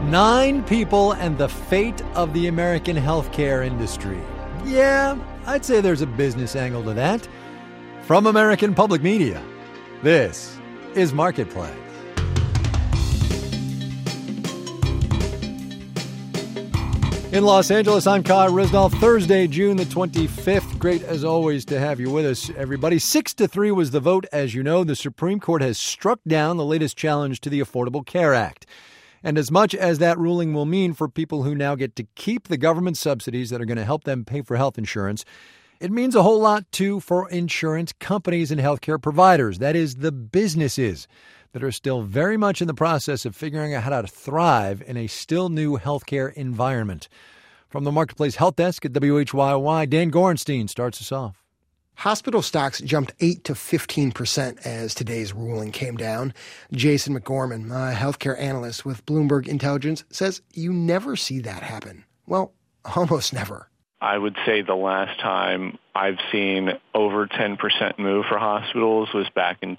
9 people and the fate of the American healthcare industry. Yeah, I'd say there's a business angle to that. From American Public Media, this is Marketplace. In Los Angeles, I'm Kai Risnall. Thursday, June the 25th. Great, as always, to have you with us, everybody. 6-3 was the vote. As you know, the Supreme Court has struck down the latest challenge to the Affordable Care Act. And as much as that ruling will mean for people who now get to keep the government subsidies that are going to help them pay for health insurance, it means a whole lot, too, for insurance companies and healthcare providers. That is, the businesses that are still very much in the process of figuring out how to thrive in a still new healthcare environment. From the Marketplace Health Desk at WHYY, Dan Gorenstein starts us off. Hospital stocks jumped 8 to 15% as today's ruling came down. Jason McGorman, a healthcare analyst with Bloomberg Intelligence, says you never see that happen. Well, almost never. I would say the last time I've seen over 10% move for hospitals was back in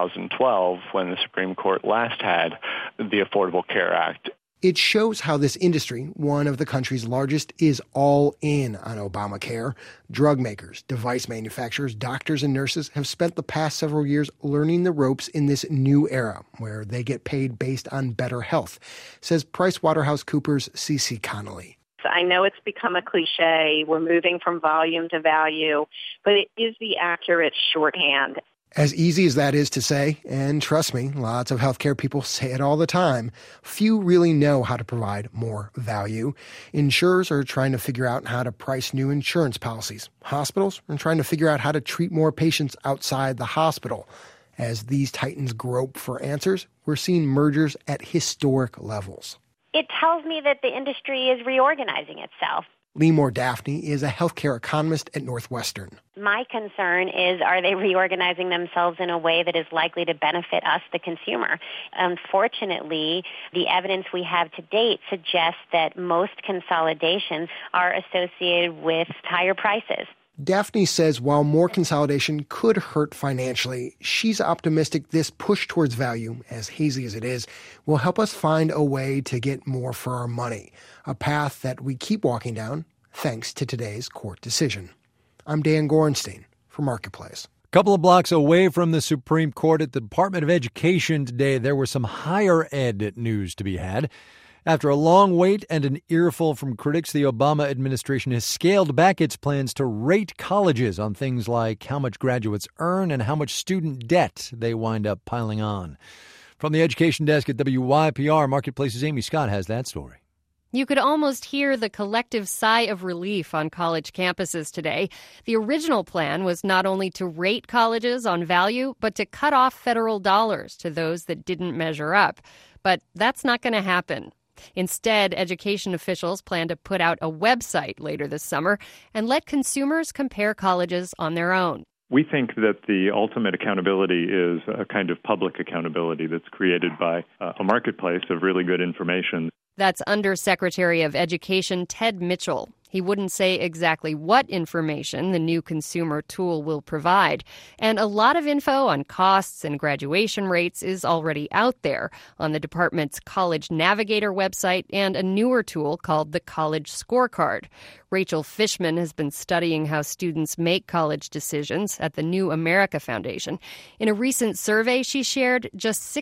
2012 when the Supreme Court last had the Affordable Care Act. It shows how this industry, one of the country's largest, is all in on Obamacare. Drug makers, device manufacturers, doctors, and nurses have spent the past several years learning the ropes in this new era where they get paid based on better health, says PricewaterhouseCoopers' Cece Connolly. I know it's become a cliche. We're moving from volume to value, but it is the accurate shorthand. As easy as that is to say, and trust me, lots of healthcare people say it all the time, few really know how to provide more value. Insurers are trying to figure out how to price new insurance policies. Hospitals are trying to figure out how to treat more patients outside the hospital. As these titans grope for answers, we're seeing mergers at historic levels. It tells me that the industry is reorganizing itself. Limor Daphne is a healthcare economist at Northwestern. My concern is, are they reorganizing themselves in a way that is likely to benefit us, the consumer? Unfortunately, the evidence we have to date suggests that most consolidations are associated with higher prices. Daphne says while more consolidation could hurt financially, she's optimistic this push towards value, as hazy as it is, will help us find a way to get more for our money, a path that we keep walking down thanks to today's court decision. I'm Dan Gorenstein for Marketplace. A couple of blocks away from the Supreme Court at the Department of Education today, there was some higher ed news to be had. After a long wait and an earful from critics, the Obama administration has scaled back its plans to rate colleges on things like how much graduates earn and how much student debt they wind up piling on. From the Education Desk at WYPR, Marketplace's Amy Scott has that story. You could almost hear the collective sigh of relief on college campuses today. The original plan was not only to rate colleges on value, but to cut off federal dollars to those that didn't measure up. But that's not going to happen. Instead, education officials plan to put out a website later this summer and let consumers compare colleges on their own. We think that the ultimate accountability is a kind of public accountability that's created by a marketplace of really good information. That's Undersecretary of Education Ted Mitchell. He wouldn't say exactly what information the new consumer tool will provide. And a lot of info on costs and graduation rates is already out there on the department's College Navigator website and a newer tool called the College Scorecard. Rachel Fishman has been studying how students make college decisions at the New America Foundation. In a recent survey she shared, just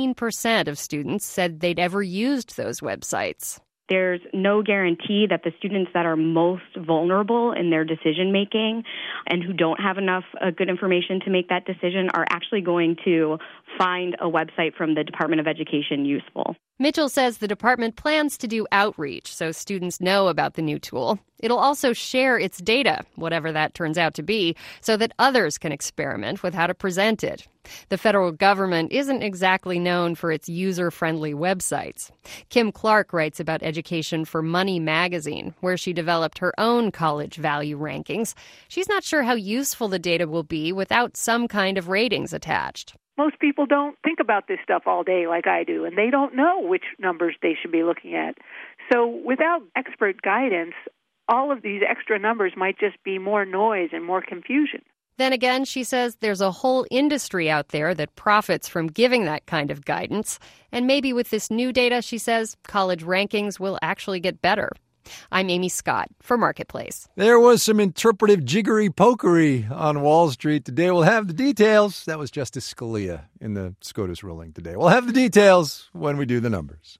16% of students said they'd ever used those websites. There's no guarantee that the students that are most vulnerable in their decision-making and who don't have enough good information to make that decision are actually going to find a website from the Department of Education useful. Mitchell says the department plans to do outreach so students know about the new tool. It'll also share its data, whatever that turns out to be, so that others can experiment with how to present it. The federal government isn't exactly known for its user-friendly websites. Kim Clark writes about education for Money magazine, where she developed her own college value rankings. She's not sure how useful the data will be without some kind of ratings attached. Most people don't think about this stuff all day like I do, and they don't know which numbers they should be looking at. So without expert guidance, all of these extra numbers might just be more noise and more confusion. Then again, she says there's a whole industry out there that profits from giving that kind of guidance. And maybe with this new data, she says, college rankings will actually get better. I'm Amy Scott for Marketplace. There was some interpretive jiggery-pokery on Wall Street today. We'll have the details. That was Justice Scalia in the SCOTUS ruling today. We'll have the details when we do the numbers.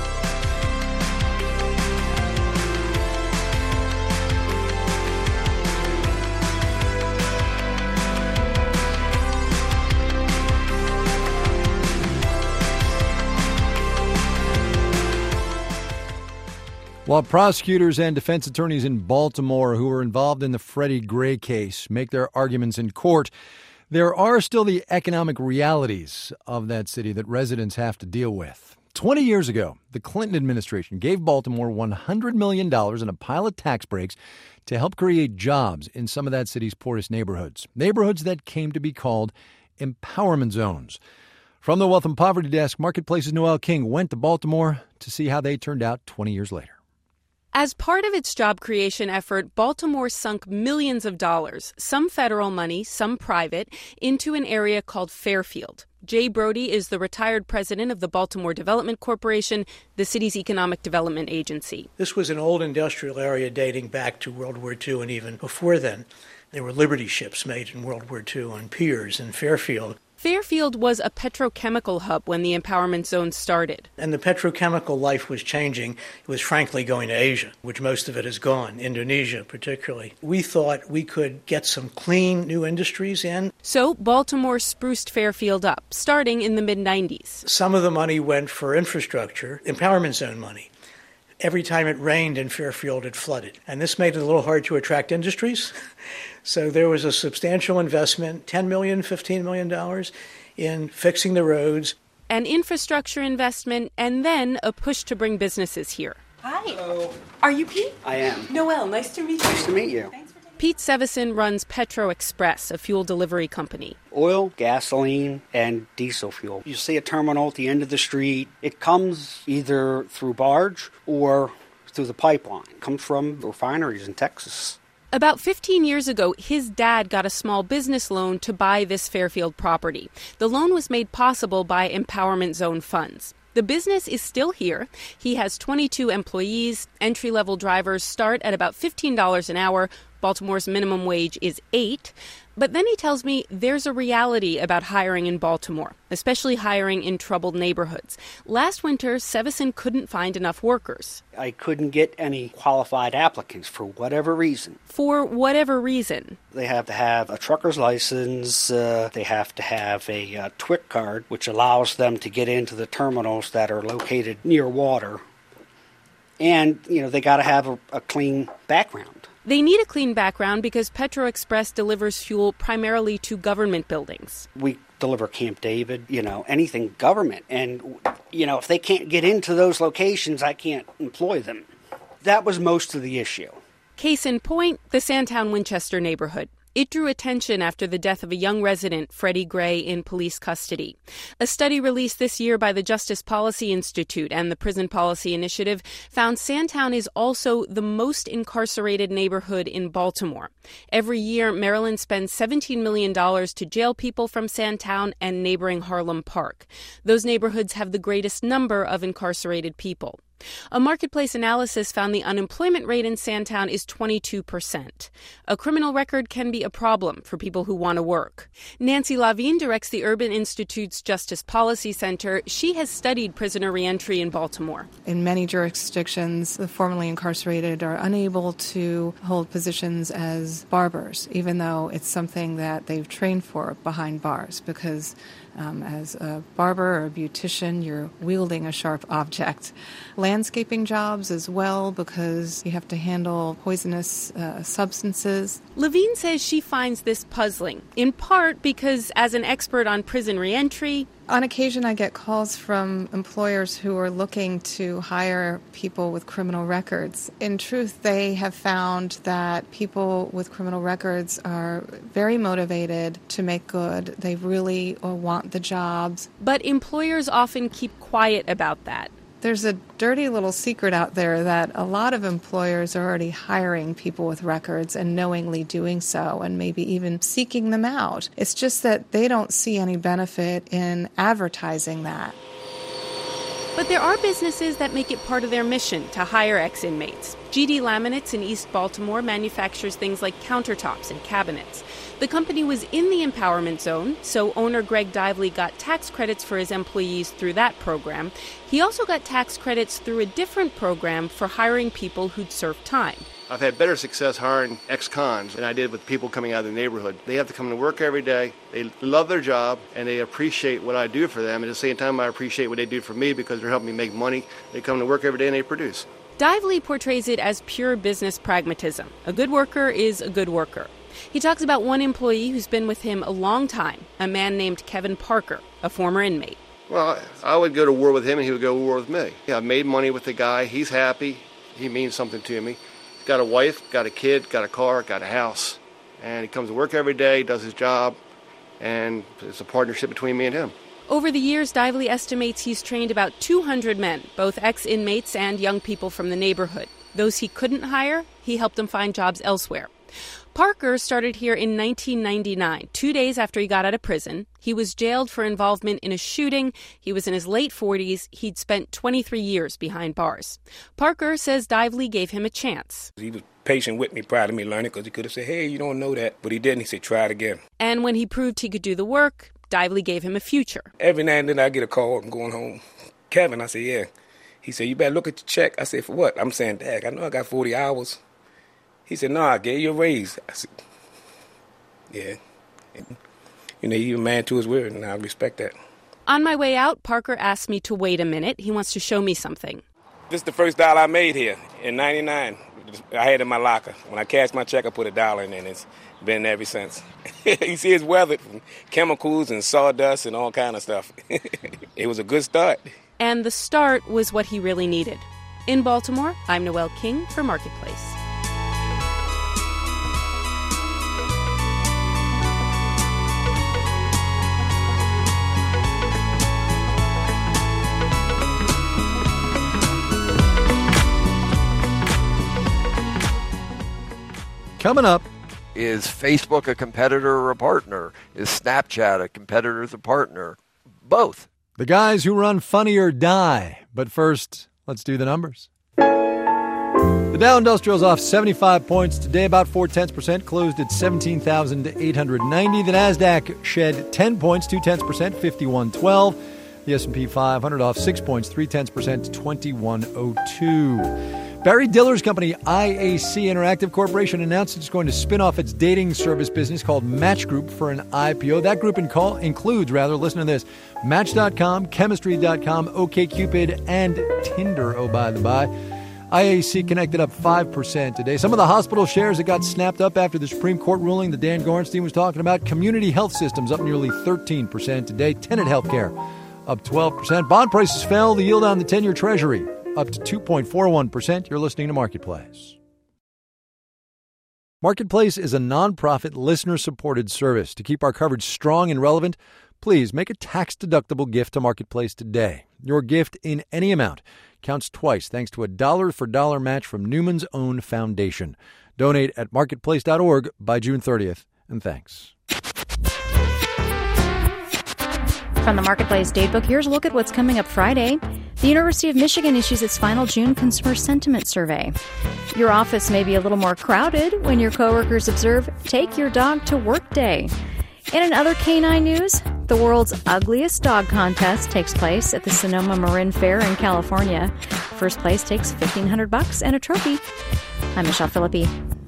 While prosecutors and defense attorneys in Baltimore who were involved in the Freddie Gray case make their arguments in court, there are still the economic realities of that city that residents have to deal with. 20 years ago, the Clinton administration gave Baltimore $100 million in a pile of tax breaks to help create jobs in some of that city's poorest neighborhoods that came to be called empowerment zones. From the Wealth and Poverty Desk, Marketplace's Noel King went to Baltimore to see how they turned out 20 years later. As part of its job creation effort, Baltimore sunk millions of dollars, some federal money, some private, into an area called Fairfield. Jay Brody is the retired president of the Baltimore Development Corporation, the city's economic development agency. This was an old industrial area dating back to World War II and even before then. There were Liberty ships made in World War II on piers in Fairfield. Fairfield was a petrochemical hub when the empowerment zone started. And the petrochemical life was changing. It was frankly going to Asia, which most of it is gone, Indonesia particularly. We thought we could get some clean new industries in. So Baltimore spruced Fairfield up, starting in the mid-90s. Some of the money went for infrastructure, empowerment zone money. Every time it rained in Fairfield, it flooded. And this made it a little hard to attract industries. So there was a substantial investment, $10 million, $15 million, in fixing the roads. An infrastructure investment, and then a push to bring businesses here. Hi. Hello. Are you Pete? I am. Noel, nice to meet you. Nice to meet you. Pete Sevison runs Petro Express, a fuel delivery company. Oil, gasoline, and diesel fuel. You see a terminal at the end of the street. It comes either through barge or through the pipeline. It comes from refineries in Texas. About 15 years ago, his dad got a small business loan to buy this Fairfield property. The loan was made possible by Empowerment Zone funds. The business is still here. He has 22 employees. Entry-level drivers start at about $15 an hour. Baltimore's minimum wage is $8. But then he tells me there's a reality about hiring in Baltimore, especially hiring in troubled neighborhoods. Last winter, Sevison couldn't find enough workers. I couldn't get any qualified applicants for whatever reason. For whatever reason. They have to have a trucker's license. They have to have a TWIC card, which allows them to get into the terminals that are located near water. And, they got to have a clean background. They need a clean background because Petro Express delivers fuel primarily to government buildings. We deliver Camp David, anything government. And, if they can't get into those locations, I can't employ them. That was most of the issue. Case in point, the Sandtown-Winchester neighborhood. It drew attention after the death of a young resident, Freddie Gray, in police custody. A study released this year by the Justice Policy Institute and the Prison Policy Initiative found Sandtown is also the most incarcerated neighborhood in Baltimore. Every year, Maryland spends $17 million to jail people from Sandtown and neighboring Harlem Park. Those neighborhoods have the greatest number of incarcerated people. A marketplace analysis found the unemployment rate in Sandtown is 22%. A criminal record can be a problem for people who want to work. Nancy Lavine directs the Urban Institute's Justice Policy Center. She has studied prisoner reentry in Baltimore. In many jurisdictions, the formerly incarcerated are unable to hold positions as barbers, even though it's something that they've trained for behind bars, because as a barber or a beautician, you're wielding a sharp object. Landscaping jobs as well, because you have to handle poisonous substances. Lavine says she finds this puzzling, in part because as an expert on prison reentry, on occasion I get calls from employers who are looking to hire people with criminal records. In truth, they have found that people with criminal records are very motivated to make good. They really want the jobs. But employers often keep quiet about that. There's a dirty little secret out there that a lot of employers are already hiring people with records and knowingly doing so and maybe even seeking them out. It's just that they don't see any benefit in advertising that. But there are businesses that make it part of their mission to hire ex-inmates. GD Laminates in East Baltimore manufactures things like countertops and cabinets. The company was in the empowerment zone, so owner Greg Dively got tax credits for his employees through that program. He also got tax credits through a different program for hiring people who'd served time. I've had better success hiring ex-cons than I did with people coming out of the neighborhood. They have to come to work every day, they love their job, and they appreciate what I do for them. At the same time, I appreciate what they do for me because they're helping me make money. They come to work every day and they produce. Dively portrays it as pure business pragmatism. A good worker is a good worker. He talks about one employee who's been with him a long time, a man named Kevin Parker, a former inmate. Well, I would go to war with him and he would go to war with me. Yeah, I made money with the guy. He's happy. He means something to me. He's got a wife, got a kid, got a car, got a house. And he comes to work every day, does his job, and it's a partnership between me and him. Over the years, Dively estimates he's trained about 200 men, both ex-inmates and young people from the neighborhood. Those he couldn't hire, he helped them find jobs elsewhere. Parker started here in 1999, 2 days after he got out of prison. He was jailed for involvement in a shooting. He was in his late 40s. He'd spent 23 years behind bars. Parker says Dively gave him a chance. He was patient with me, proud of me learning, because he could have said, hey, you don't know that. But he didn't. He said, try it again. And when he proved he could do the work, Dively gave him a future. Every now and then I get a call, I'm going home. Kevin, I said, yeah. He said, you better look at your check. I said, for what? I'm saying, Dad, I know I got 40 hours. He said, no, I gave you a raise. I said, yeah. You know, you're a man to his word, and I respect that. On my way out, Parker asked me to wait a minute. He wants to show me something. This is the first dollar I made here in 99. I had it in my locker. When I cashed my check, I put $1 in, and it's been there ever since. You see, it's weathered from chemicals and sawdust and all kind of stuff. It was a good start. And the start was what he really needed. In Baltimore, I'm Noelle King for Marketplace. Coming up, is Facebook a competitor or a partner? Is Snapchat a competitor or a partner? Both. The guys who run Funny or Die. But first, let's do the numbers. The Dow Industrial's off 75 points today, about 0.4%, closed at 17,890. The Nasdaq shed 10 points, 0.2%, 5112. The S&P 500 off 6 points, 0.3%, 2102. Barry Diller's company, IAC Interactive Corporation, announced it's going to spin off its dating service business called Match Group for an IPO. That group includes, listen to this, Match.com, Chemistry.com, OkCupid, and Tinder, oh, by the by. IAC connected up 5% today. Some of the hospital shares that got snapped up after the Supreme Court ruling that Dan Gorenstein was talking about. Community Health Systems up nearly 13% today. Tenet Healthcare up 12%. Bond prices fell. The yield on the 10-year Treasury up to 2.41%. You're listening to Marketplace. Marketplace is a nonprofit, listener-supported service. To keep our coverage strong and relevant, please make a tax-deductible gift to Marketplace today. Your gift in any amount counts twice thanks to a dollar-for-dollar match from Newman's Own Foundation. Donate at marketplace.org by June 30th, and thanks. From the Marketplace Datebook, here's a look at what's coming up Friday. The University of Michigan issues its final June Consumer Sentiment Survey. Your office may be a little more crowded when your coworkers observe Take Your Dog to Work Day. And in other canine news, the world's ugliest dog contest takes place at the Sonoma Marin Fair in California. First place takes $1,500 and a trophy. I'm Michelle Philippi.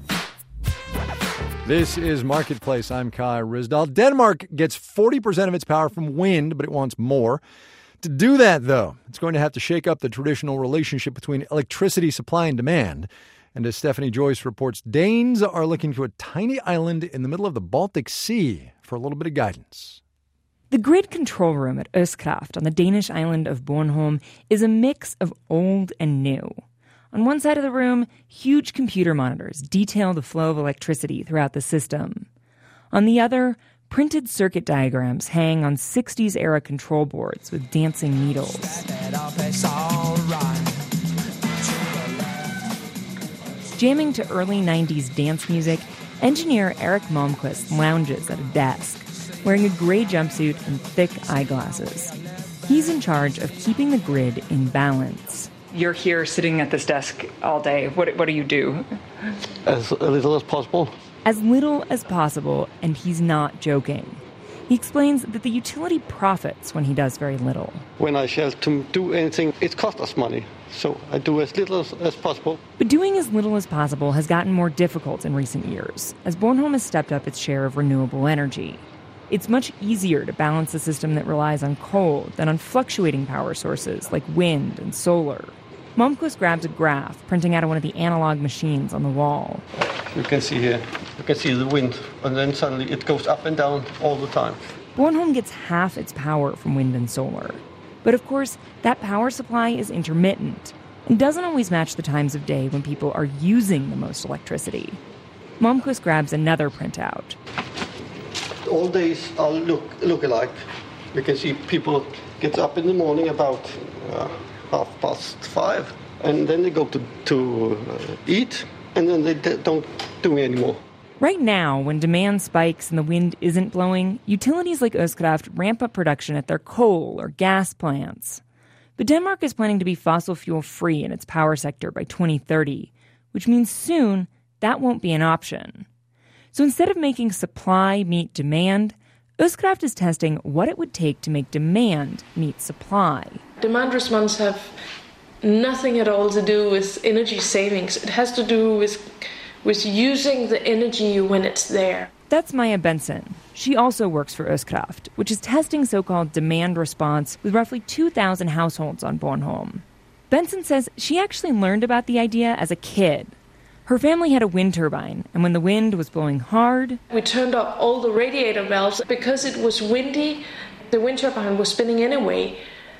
This is Marketplace. I'm Kai Ryssdal. Denmark gets 40% of its power from wind, but it wants more. To do that, though, it's going to have to shake up the traditional relationship between electricity supply and demand. And as Stephanie Joyce reports, Danes are looking to a tiny island in the middle of the Baltic Sea for a little bit of guidance. The grid control room at Østkraft on the Danish island of Bornholm is a mix of old and new. On one side of the room, huge computer monitors detail the flow of electricity throughout the system. On the other, printed circuit diagrams hang on 60s-era control boards with dancing needles. Jamming to early 90s dance music, engineer Eric Malmquist lounges at a desk, wearing a gray jumpsuit and thick eyeglasses. He's in charge of keeping the grid in balance. You're here sitting at this desk all day. What do you do? As little as possible. As little as possible, and he's not joking. He explains that the utility profits when he does very little. When I shall to do anything, it costs us money. So I do as little as possible. But doing as little as possible has gotten more difficult in recent years, as Bornholm has stepped up its share of renewable energy. It's much easier to balance a system that relies on coal than on fluctuating power sources like wind and solar. Malmquist grabs a graph, printing out of one of the analog machines on the wall. You can see here, you can see the wind, and then suddenly it goes up and down all the time. Bornholm gets half its power from wind and solar. But of course, that power supply is intermittent and doesn't always match the times of day when people are using the most electricity. Malmquist grabs another printout. All days all look alike. You can see people get up in the morning about 5:30, and then they go to eat, and then they don't do it anymore. Right now, when demand spikes and the wind isn't blowing, utilities like Østkraft ramp up production at their coal or gas plants. But Denmark is planning to be fossil fuel free in its power sector by 2030, which means soon that won't be an option. So instead of making supply meet demand, Østkraft is testing what it would take to make demand meet supply. Demand response have nothing at all to do with energy savings. It has to do with using the energy when it's there. That's Maya Benson. She also works for Østkraft, which is testing so-called demand response with roughly 2,000 households on Bornholm. Benson says she actually learned about the idea as a kid. Her family had a wind turbine, and when the wind was blowing hard, we turned up all the radiator valves. Because it was windy, the wind turbine was spinning anyway.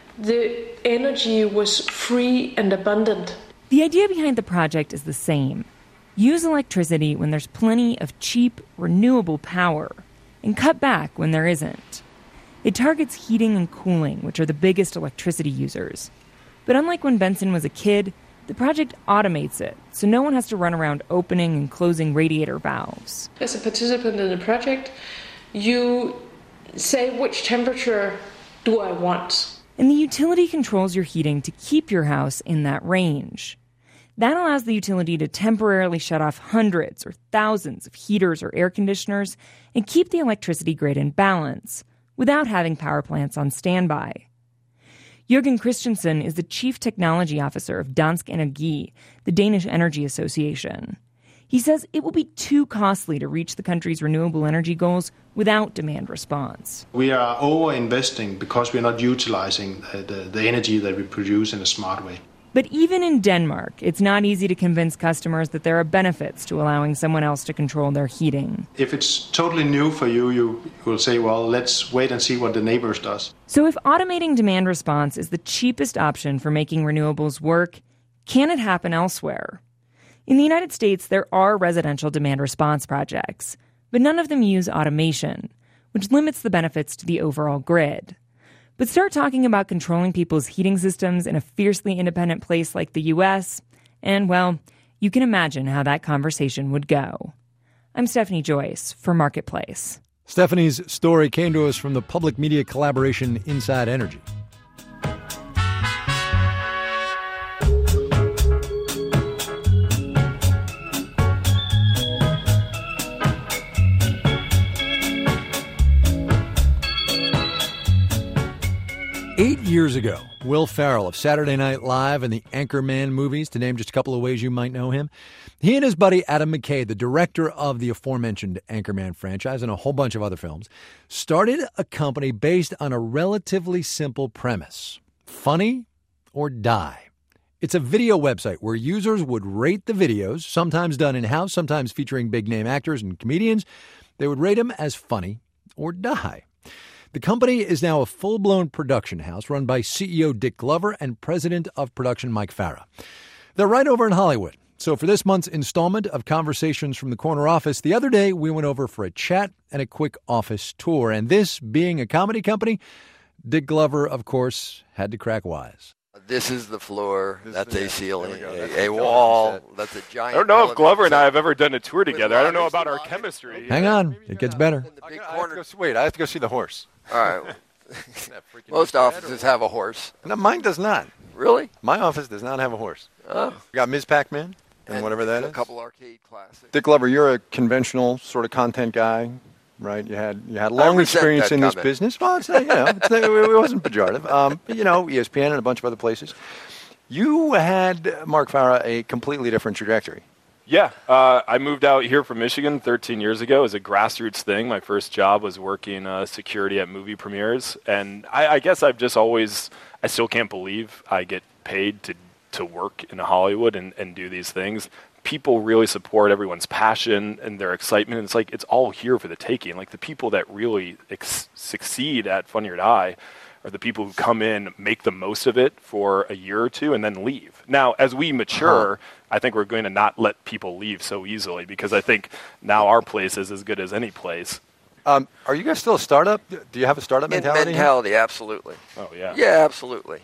The energy was free and abundant. The idea behind the project is the same. Use electricity when there's plenty of cheap, renewable power, and cut back when there isn't. It targets heating and cooling, which are the biggest electricity users. But unlike when Benson was a kid, the project automates it, so no one has to run around opening and closing radiator valves. As a participant in the project, you say which temperature do I want. And the utility controls your heating to keep your house in that range. That allows the utility to temporarily shut off hundreds or thousands of heaters or air conditioners and keep the electricity grid in balance without having power plants on standby. Jørgen Christensen is the Chief Technology Officer of Dansk Energi, the Danish Energy Association. He says it will be too costly to reach the country's renewable energy goals without demand response. We are over-investing because we are not utilizing the energy that we produce in a smart way. But even in Denmark, it's not easy to convince customers that there are benefits to allowing someone else to control their heating. If it's totally new for you, you will say, well, let's wait and see what the neighbors does. So if automating demand response is the cheapest option for making renewables work, can it happen elsewhere? In the United States, there are residential demand response projects, but none of them use automation, which limits the benefits to the overall grid. But start talking about controlling people's heating systems in a fiercely independent place like the U.S., and, well, you can imagine how that conversation would go. I'm Stephanie Joyce for Marketplace. Stephanie's story came to us from the public media collaboration Inside Energy. Years ago, Will Ferrell of Saturday Night Live and the Anchorman movies, to name just a couple of ways you might know him, he and his buddy Adam McKay, the director of the aforementioned Anchorman franchise and a whole bunch of other films, started a company based on a relatively simple premise: Funny or Die. It's a video website where users would rate the videos, sometimes done in-house, sometimes featuring big-name actors and comedians. They would rate them as funny or die. The company is now a full-blown production house run by CEO Dick Glover and president of production Mike Farah. They're right over in Hollywood. So for this month's installment of Conversations from the Corner Office, the other day we went over for a chat and a quick office tour. And this being a comedy company, Dick Glover, of course, had to crack wise. This is the floor. That's a ceiling. A wall. That's a giant. I don't know if Glover and I have ever done a tour together. I don't know about our chemistry. Hang on. It gets better. I have to go see the horse. All right. Most offices have a horse. No, mine does not. Really? My office does not have a horse. Oh. We got Ms. Pac-Man and whatever that is. A couple arcade classics. Dick Glover, you're a conventional sort of content guy, right? You had long experience in this business. Well, it's not, it wasn't pejorative. ESPN and a bunch of other places. You had, Mark Farah, a completely different trajectory. Yeah, I moved out here from Michigan 13 years ago as a grassroots thing. My first job was working security at movie premieres. And I guess I've just always, I still can't believe I get paid to work in Hollywood and do these things. People really support everyone's passion and their excitement. It's like it's all here for the taking. Like the people that really succeed at Funny or Die are the people who come in, make the most of it for a year or two, and then leave. Now, as we mature, I think we're going to not let people leave so easily because I think now our place is as good as any place. Are you guys still a startup? Do you have a startup mentality? Mentality, absolutely. Oh, yeah. Yeah, absolutely.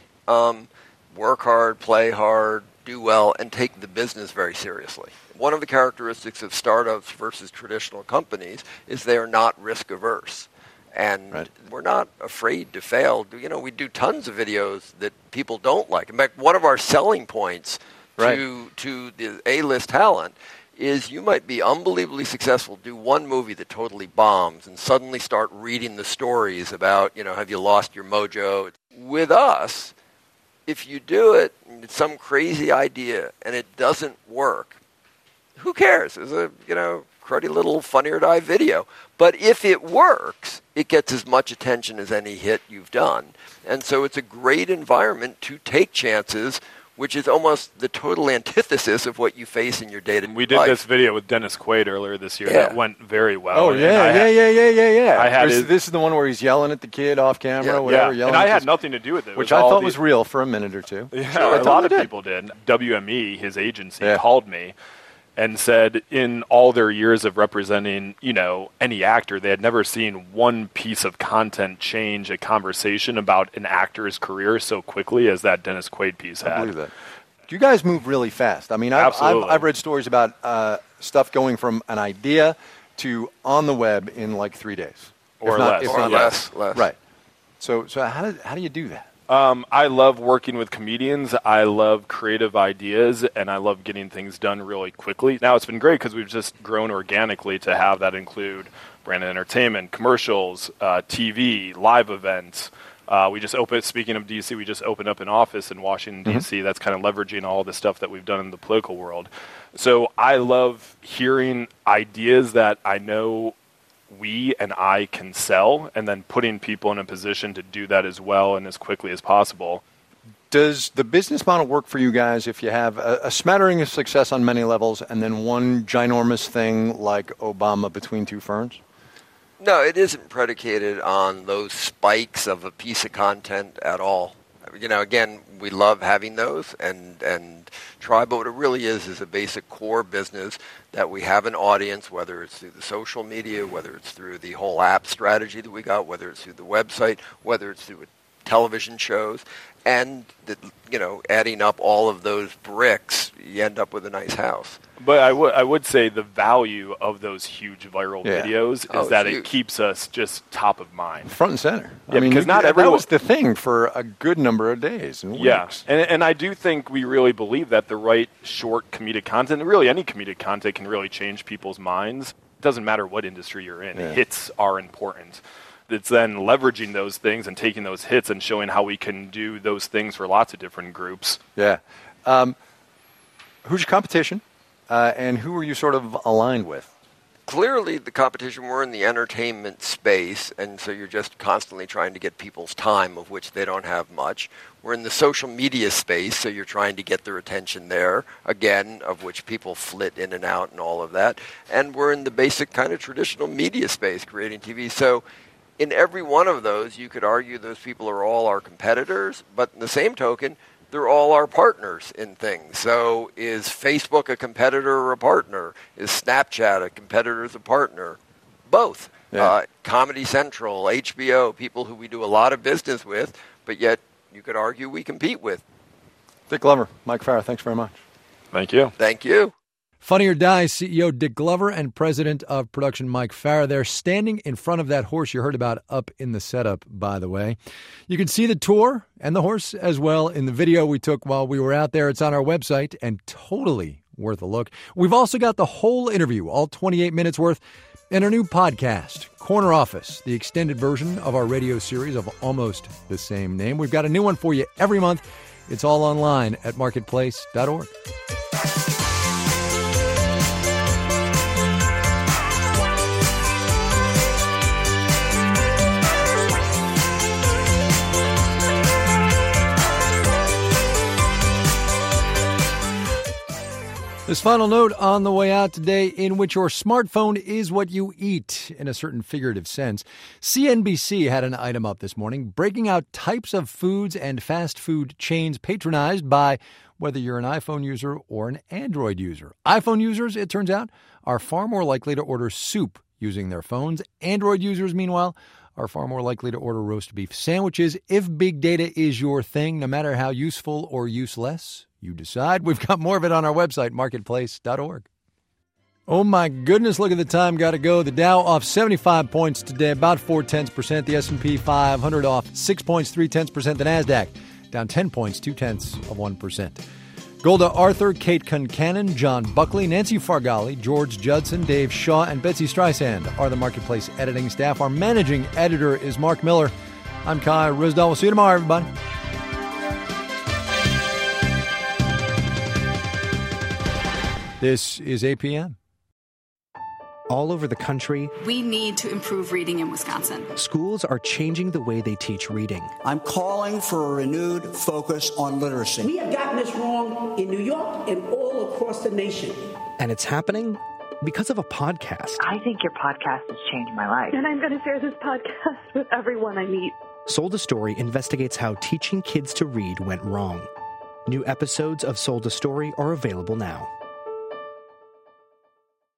Work hard, play hard, do well, and take the business very seriously. One of the characteristics of startups versus traditional companies is they are not risk averse. And we're not afraid to fail. We do tons of videos that people don't like. In fact, one of our selling points to the A-list talent is you might be unbelievably successful, do one movie that totally bombs, and suddenly start reading the stories about, have you lost your mojo? With us, if you do it, it's some crazy idea, and it doesn't work, who cares? It's a, cruddy little Funny or Die video. But if it works, it gets as much attention as any hit you've done. And so it's a great environment to take chances, which is almost the total antithesis of what you face in your day-to-day life. We did this video with Dennis Quaid earlier this year. That went very well. Oh, yeah. I had this is the one where he's yelling at the kid off camera, whatever. Yeah. And I had nothing to do with it. Which I thought was real for a minute or two. Yeah, sure, a lot of people did. WME, his agency, called me and said in all their years of representing, any actor, they had never seen one piece of content change a conversation about an actor's career so quickly as that Dennis Quaid piece had. I believe that. You guys move really fast. I mean, I've read stories about stuff going from an idea to on the web in like 3 days. Or less. Right. So how do you do that? I love working with comedians. I love creative ideas, and I love getting things done really quickly. Now, it's been great because we've just grown organically to have that include branded entertainment, commercials, TV, live events. We just opened, speaking of D.C., we just opened up an office in Washington, D.C. That's kind of leveraging all the stuff that we've done in the political world. So I love hearing ideas that I know we and I can sell, and then putting people in a position to do that as well and as quickly as possible. Does the business model work for you guys if you have a smattering of success on many levels and then one ginormous thing like Obama between two ferns? No, it isn't predicated on those spikes of a piece of content at all. Again, we love having those and try, but what it really is a basic core business that we have an audience, whether it's through the social media, whether it's through the whole app strategy that we got, whether it's through the website, whether it's through television shows, and adding up all of those bricks, you end up with a nice house. But I would say the value of those huge viral videos is that it keeps us just top of mind, front and center. Yeah, because not everyone. That was the thing for a good number of days and weeks. Yeah, and I do think we really believe that the right short comedic content, really any comedic content, can really change people's minds. It doesn't matter what industry you're in. Yeah. Hits are important. It's then leveraging those things and taking those hits and showing how we can do those things for lots of different groups. Yeah. Who's your competition? And who are you sort of aligned with? Clearly, the competition, we're in the entertainment space, and so you're just constantly trying to get people's time, of which they don't have much. We're in the social media space, so you're trying to get their attention there, again, of which people flit in and out and all of that. And we're in the basic kind of traditional media space, creating TV. So in every one of those, you could argue those people are all our competitors, but in the same token, they're all our partners in things. So is Facebook a competitor or a partner? Is Snapchat a competitor or a partner? Both. Yeah. Comedy Central, HBO, people who we do a lot of business with, but yet you could argue we compete with. Dick Glover, Mike Farah, thanks very much. Thank you. Thank you. Funny or Die CEO Dick Glover and President of Production Mike Farah. They're standing in front of that horse you heard about up in the setup, by the way. You can see the tour and the horse as well in the video we took while we were out there. It's on our website and totally worth a look. We've also got the whole interview, all 28 minutes worth, in our new podcast, Corner Office, the extended version of our radio series of almost the same name. We've got a new one for you every month. It's all online at marketplace.org. This final note on the way out today, in which your smartphone is what you eat, in a certain figurative sense. CNBC had an item up this morning breaking out types of foods and fast food chains patronized by whether you're an iPhone user or an Android user. iPhone users, it turns out, are far more likely to order soup using their phones. Android users, meanwhile, are far more likely to order roast beef sandwiches. If big data is your thing, no matter how useful or useless, you decide. We've got more of it on our website, marketplace.org. Oh, my goodness, look at the time. Got to go. The Dow off 75 points today, about 0.4%. The S&P 500 off 6 points, 0.3%. The NASDAQ down 10 points, 0.2%. Golda Arthur, Kate Concannon, John Buckley, Nancy Fargali, George Judson, Dave Shaw, and Betsy Streisand are the Marketplace editing staff. Our managing editor is Mark Miller. I'm Kai Ryssdal. We'll see you tomorrow, everybody. This is APM. All over the country, we need to improve reading in Wisconsin. Schools are changing the way they teach reading. I'm calling for a renewed focus on literacy. We have gotten this wrong in New York and all across the nation. And it's happening because of a podcast. I think your podcast has changed my life. And I'm going to share this podcast with everyone I meet. Sold a Story investigates how teaching kids to read went wrong. New episodes of Sold a Story are available now.